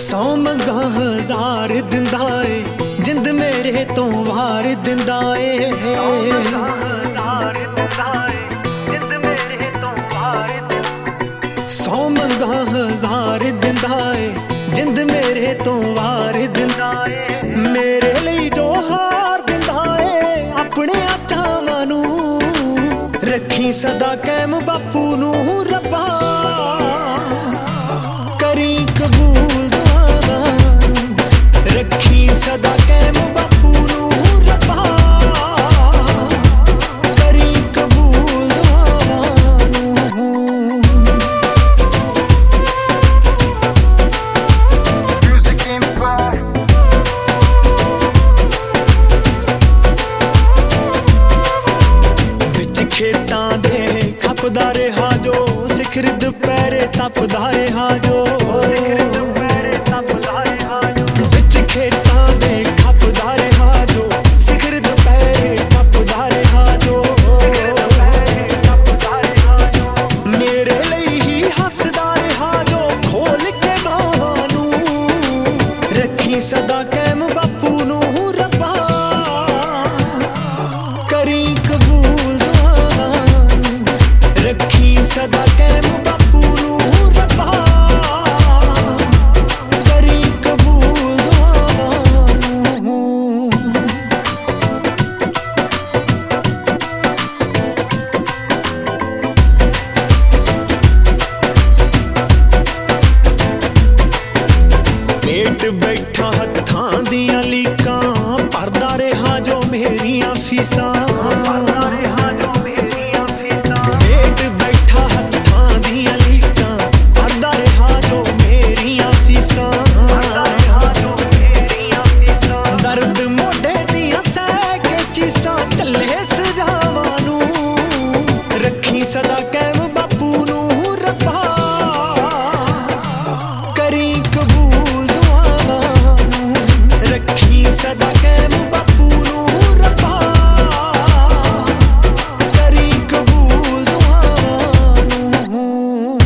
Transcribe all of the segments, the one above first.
100 ਮੰਗਾ ਹਜ਼ਾਰ ਦਿੰਦਾ ਏ, ਜਿੰਦ ਮੇਰੇ ਤੋਂ ਵਾਰ ਦਿੰਦਾ ਏ। 100 ਮੰਗਾ ਹਜ਼ਾਰ ਦਿੰਦਾ ਏ, ਜਿੰਦ ਮੇਰੇ ਤੋਂ ਵਾਰ ਦਿੰਦਾ ਏ। ਮੇਰੇ ਲਈ ਜੋ ਹਾਰ ਦਿੰਦਾ ਏ, ਆਪਣੇ ਚਾਵਾਂ ਨੂੰ ਰੱਖੀ ਸਦਾ ਕਾਇਮ ਬਾਪੂ ਨੂੰ ਰੱਬਾ। ਕਰੀ ਕਬੂਲ ਦੁਆਵਾਂ ਨੂੰ, ਰੱਖੀ ਸਦਾ ਕਾਇਮ ਬਾਪੂ ਨੂੰ ਰੱਬਾ। ਕਰੀ ਕਬੂਲ ਦੁਆਵਾਂ ਨੂੰ। ਵਿੱਚ ਖੇਤਾਂ ਦੇ ਖਪਦਾ ਰਿਹਾ ਜੋ, ਸਿਖਰ ਦੁਪਹਿਰੇ ਤਪਦਾ ਰਿਹਾ ਜੋ। ਵਿੱਚ ਖੇਤਾਂ ਦੇ ਖਪਦਾ ਰਿਹਾ ਜੋ, ਸਿਖਰ ਦੁਪਹਿਰੇ ਤਪਦਾ ਰਿਹਾ ਜੋ। ਮੇਰੇ ਲਈ ਹੀ ਹੱਸਦਾ ਰਿਹਾ ਜੋ, ਖੋਲ ਕੇ ਬਾਹਾਂ ਨੂੰ ਰੱਖੀ ਸਦਾ ਕਾਇਮ ਬਾਪੂ ਨੂੰ ਰੱਬਾ। ਕਰੀ ਕਬੂਲ ਦੁਆਵਾਂ ਨੂੰ, ਰੱਖੀ ਸਦਾ ਕਾਇਮ ਬਾਪੂ ਨੂੰ ਰੱਬਾ। ਕਰੀ ਕਬੂਲ ਦੁਆਵਾਂ ਨੂੰ। ਪੇਟ ਬੈਠਾ ਹੱਥਾਂ ਦੀਆਂ ਲੀਕਾਂ, ਭਰਦਾ ਰਿਹਾ ਜੋ ਮੇਰੀਆਂ ਫੀਸਾਂ। ਪੇਟ ਬੈਠਾ ਹੱਥਾਂ ਦੀਆਂ ਲੀਕਾਂ, ਭਰਦਾ ਰਿਹਾ ਜੋ ਮੇਰੀਆਂ ਫੀਸਾਂ। ਦਰਦ ਮੋਢੇ ਦੀਆਂ ਸਹਿ ਕੇ ਚੀਸਾਂ, ਝੱਲੇ ਸਜਾਵਾਂ ਨੂੰ ਰੱਖੀ ਸਦਾ ਕਾਇਮ ਬਾਪੂ ਨੂੰ ਰੱਬਾ। ਕਰੀ ਕਬੂਲ ਦੁਆਵਾਂ ਨੂੰ, ਰੱਖੀ ਸਦਾ ਕਾਇਮ ਬਾਪੂ ਨੂੰ ਰੱਬਾ। ਕਰੀ ਕਬੂਲ ਦੁਆਵਾਂ ਨੂੰ।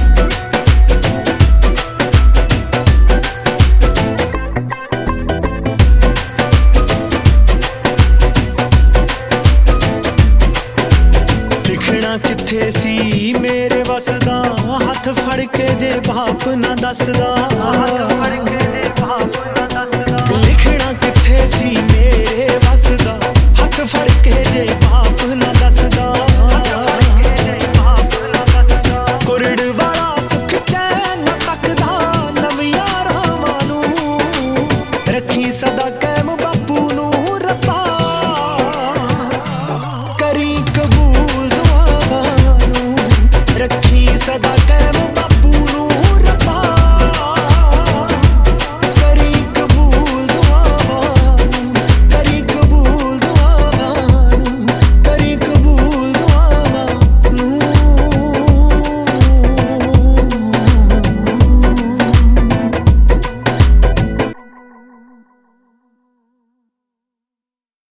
ਲਿਖਣਾ ਕਿੱਥੇ ਸੀ ਮੇਰੇ ਵੱਸ ਦਾ, ਹੱਥ ਫੜ ਕੇ ਜੇ ਬਾਪ ਨਾ ਦੱਸਦਾ।